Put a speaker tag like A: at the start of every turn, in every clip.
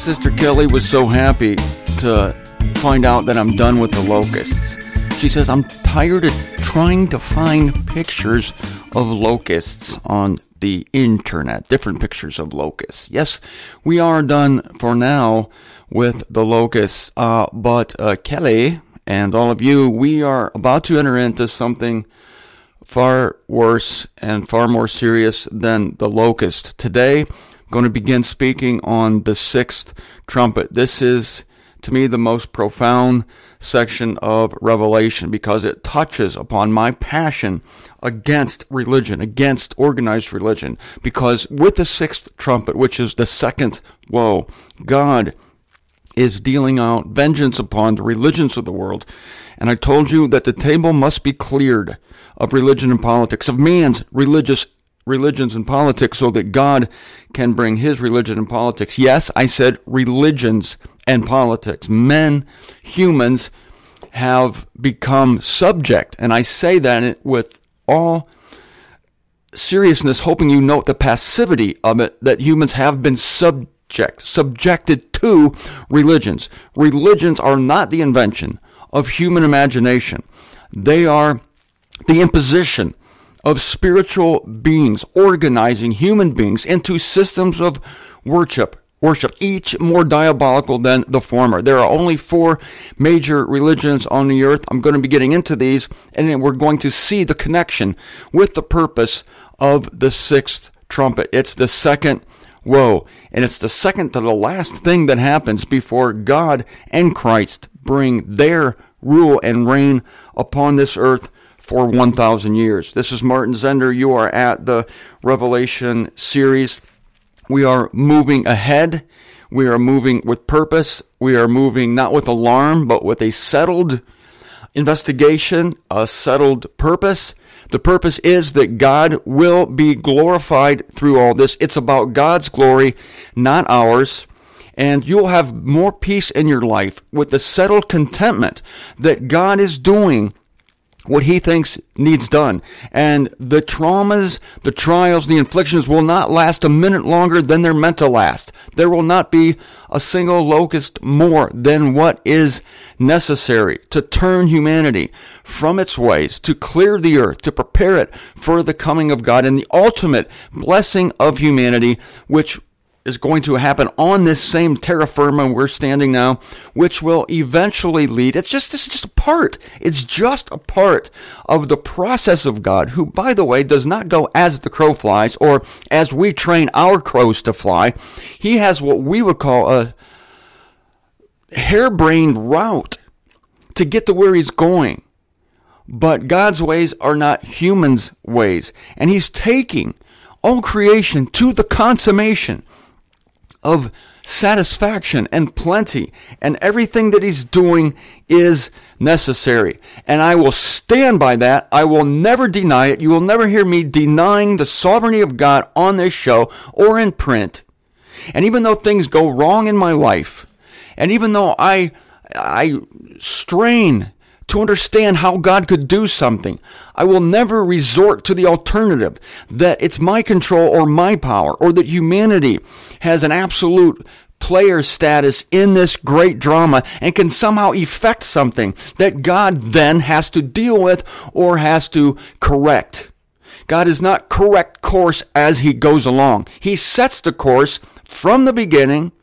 A: Sister Kelly was so happy to find out that I'm done with the locusts. She says, I'm tired of trying to find pictures of locusts on the internet, different pictures of locusts. Yes, we are done for now with the locusts, but Kelly and all of you, we are about to enter into something far worse and far more serious than the locust. Today, I'm going to begin speaking on the sixth trumpet. This is, to me, the most profound section of Revelation because it touches upon my passion against religion, against organized religion. Because with the sixth trumpet, which is the second woe, God is dealing out vengeance upon the religions of the world. And I told you that the table must be cleared of religion and politics, of man's religions and politics, so that God can bring his religion and politics. Yes, I said religions and politics. Men, humans, have become subject, and I say that with all seriousness, hoping you note the passivity of it, that humans have been subjected to religions. Religions are not the invention of human imagination. They are the imposition of spiritual beings, organizing human beings into systems of worship, each more diabolical than the former. There are only 4 major religions on the earth. I'm going to be getting into these, and then we're going to see the connection with the purpose of the sixth trumpet. It's the second woe, and it's the second to the last thing that happens before God and Christ bring their rule and reign upon this earth for 1,000 years. This is Martin Zender. You are at the Revelation series. We are moving ahead. We are moving with purpose. We are moving not with alarm, but with a settled investigation, a settled purpose. The purpose is that God will be glorified through all this. It's about God's glory, not ours. And you'll have more peace in your life with the settled contentment that God is doing what he thinks needs done. And the traumas, the trials, the inflictions will not last a minute longer than they're meant to last. There will not be a single locust more than what is necessary to turn humanity from its ways, to clear the earth, to prepare it for the coming of God and the ultimate blessing of humanity, which is going to happen on this same terra firma we're standing now, which will eventually lead. This is just a part. It's just a part of the process of God, who, by the way, does not go as the crow flies or as we train our crows to fly. He has what we would call a harebrained route to get to where he's going. But God's ways are not humans' ways. And he's taking all creation to the consummation of satisfaction and plenty, and everything that he's doing is necessary. And I will stand by that. I will never deny it. You will never hear me denying the sovereignty of God on this show or in print. And even though things go wrong in my life, and even though I strain to understand how God could do something, I will never resort to the alternative that it's my control or my power, or that humanity has an absolute player status in this great drama and can somehow effect something that God then has to deal with or has to correct. God does not correct course as he goes along. He sets the course from the beginning,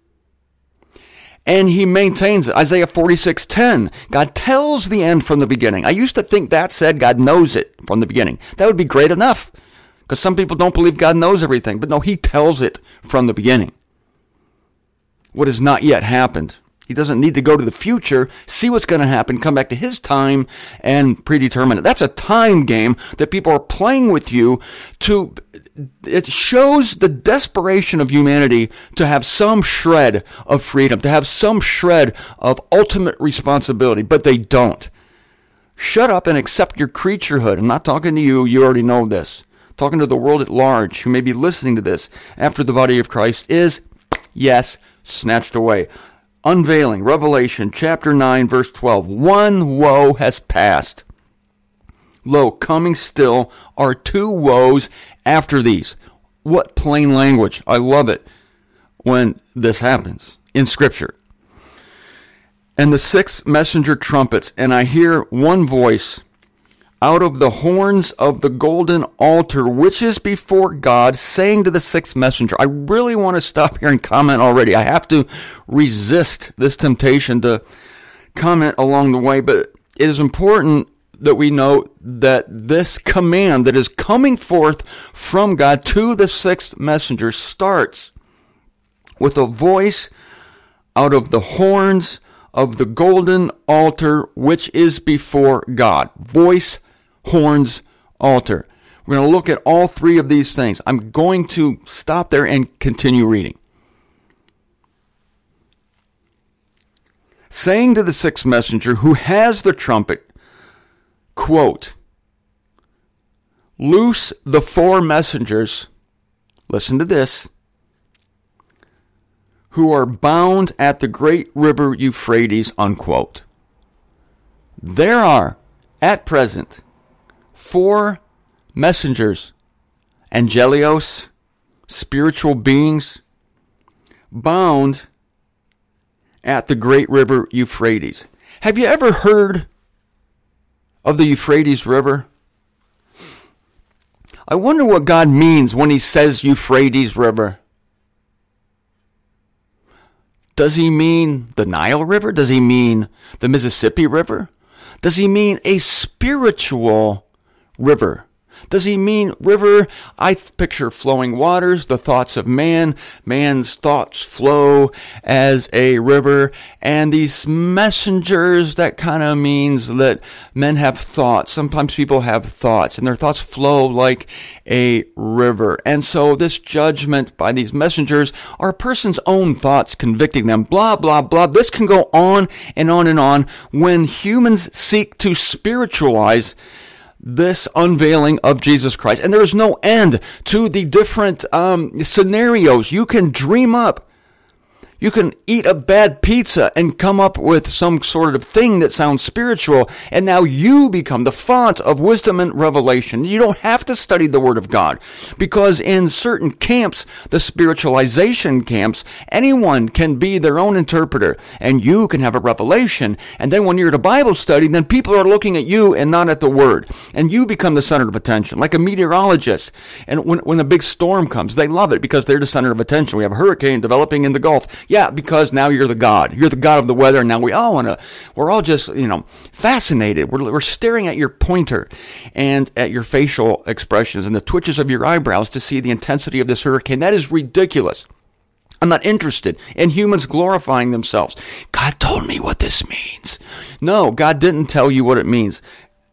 A: and he maintains it. Isaiah 46:10. God tells the end from the beginning. I used to think that said God knows it from the beginning. That would be great enough, because some people don't believe God knows everything. But no, he tells it from the beginning. What has not yet happened. He doesn't need to go to the future, see what's going to happen, come back to his time, and predetermine it. That's a time game that people are playing with you to. It shows the desperation of humanity to have some shred of freedom, to have some shred of ultimate responsibility, but they don't. Shut up and accept your creaturehood. I'm not talking to you. You already know this. I'm talking to the world at large who may be listening to this after the body of Christ is, yes, snatched away. Unveiling, Revelation chapter 9, verse 12. One woe has passed. Lo, coming still are 2 woes after these. What plain language. I love it. when this happens in Scripture. And the sixth messenger trumpets, and I hear one voice out of the horns of the golden altar, which is before God, saying to the sixth messenger. I really want to stop here and comment already. I have to resist this temptation to comment along the way, but it is important that we know that this command that is coming forth from God to the sixth messenger starts with a voice out of the horns of the golden altar, which is before God. Voice, horns, altar. We're going to look at all three of these things. I'm going to stop there and continue reading. Saying to the sixth messenger who has the trumpet, quote, loose the four messengers, listen to this, who are bound at the great river Euphrates, unquote. There are, at present, four messengers, angelios, spiritual beings, bound at the great river Euphrates. Have you ever heard of the Euphrates River? I wonder what God means when he says Euphrates River. Does he mean the Nile River? Does he mean the Mississippi River? Does he mean a spiritual river? Does he mean river? I picture flowing waters, the thoughts of man. Man's thoughts flow as a river. And these messengers, that kind of means that men have thoughts. Sometimes people have thoughts, and their thoughts flow like a river. And so this judgment by these messengers are a person's own thoughts convicting them. Blah, blah, blah. This can go on and on and on when humans seek to spiritualize this unveiling of Jesus Christ. And there is no end to the different scenarios you can dream up. You can eat a bad pizza and come up with some sort of thing that sounds spiritual, and now you become the font of wisdom and revelation. You don't have to study the Word of God, because in certain camps, the spiritualization camps, anyone can be their own interpreter, and you can have a revelation. And then when you're at a Bible study, then people are looking at you and not at the Word, and you become the center of attention, like a meteorologist. And when a big storm comes, they love it because they're the center of attention. We have a hurricane developing in the Gulf. Yeah, because now you're the God. You're the God of the weather, and now we're all just, fascinated. We're staring at your pointer and at your facial expressions and the twitches of your eyebrows to see the intensity of this hurricane. That is ridiculous. I'm not interested in humans glorifying themselves. God told me what this means. No, God didn't tell you what it means.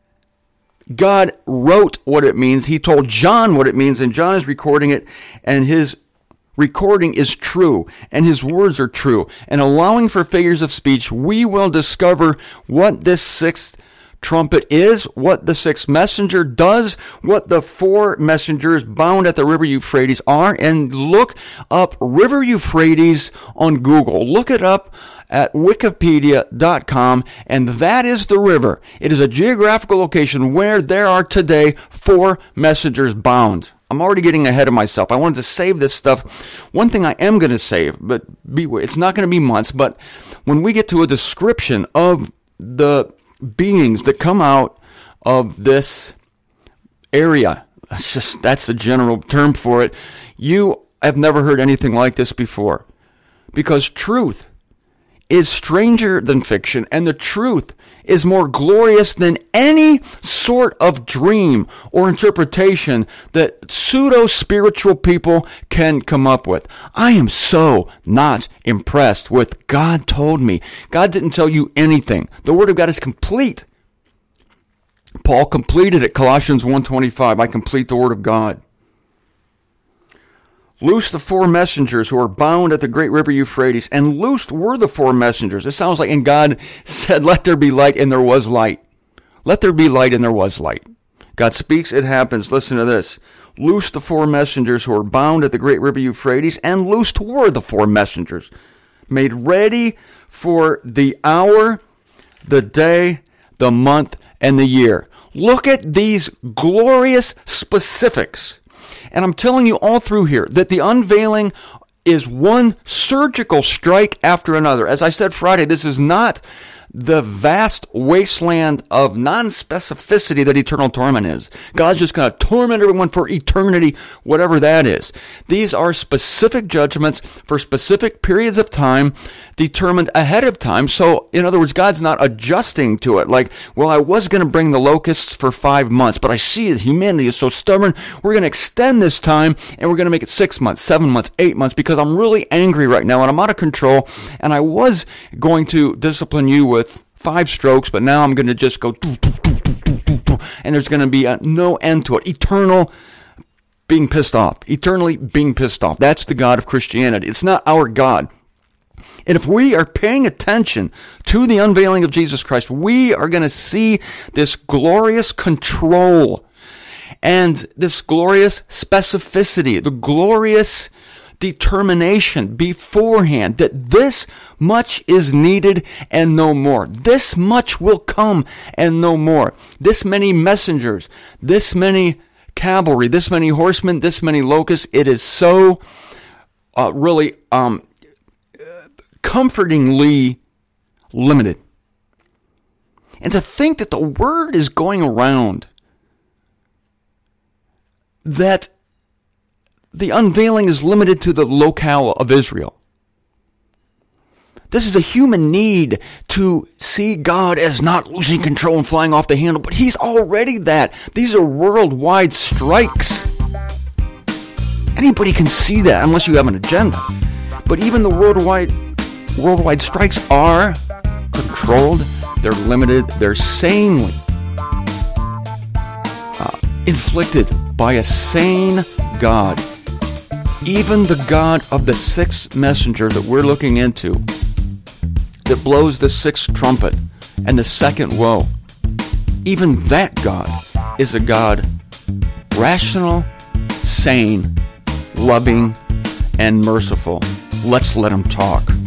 A: God wrote what it means. He told John what it means, and John is recording it, and his recording is true, and his words are true. And allowing for figures of speech, we will discover what this sixth trumpet is, what the sixth messenger does, what the four messengers bound at the river Euphrates are, and look up River Euphrates on Google. Look it up at wikipedia.com, and that is the river. It is a geographical location where there are today four messengers bound. I'm already getting ahead of myself. I wanted to save this stuff. One thing I am going to save, but it's not going to be months, but when we get to a description of the beings that come out of this area, that's a general term for it. You have never heard anything like this before, because truth is stranger than fiction, and the truth is more glorious than any sort of dream or interpretation that pseudo-spiritual people can come up with. I am so not impressed with God told me. God didn't tell you anything. The Word of God is complete. Paul completed it, Colossians 1:25. I complete the Word of God. Loose the four messengers who are bound at the great river Euphrates, and loosed were the four messengers. It sounds like, and God said, let there be light, and there was light. Let there be light, and there was light. God speaks, it happens. Listen to this. Loosed the four messengers who are bound at the great river Euphrates, and loosed were the four messengers, made ready for the hour, the day, the month, and the year. Look at these glorious specifics. And I'm telling you all through here that the unveiling is one surgical strike after another. As I said Friday, this is not the vast wasteland of non-specificity that eternal torment is. God's just going to torment everyone for eternity, whatever that is. These are specific judgments for specific periods of time determined ahead of time. So, in other words, God's not adjusting to it. Like, well, I was going to bring the locusts for 5 months, but I see that humanity is so stubborn. We're going to extend this time, and we're going to make it 6 months, 7 months, 8 months, because I'm really angry right now, and I'm out of control, and I was going to discipline you with 5 strokes, but now I'm going to just go, and there's going to be no end to it. Eternal being pissed off. Eternally being pissed off. That's the God of Christianity. It's not our God. And if we are paying attention to the unveiling of Jesus Christ, we are going to see this glorious control and this glorious specificity, the glorious determination beforehand that this much is needed and no more. This much will come and no more. This many messengers, this many cavalry, this many horsemen, this many locusts. It is so really comfortingly limited. And to think that the word is going around that the unveiling is limited to the locale of Israel. This is a human need to see God as not losing control and flying off the handle, but He's already that. These are worldwide strikes. Anybody can see that unless you have an agenda. But even the worldwide strikes are controlled, they're limited, they're sanely inflicted by a sane God. Even the God of the sixth messenger that we're looking into, that blows the sixth trumpet and the second woe, even that God is a God rational, sane, loving, and merciful. Let's let Him talk.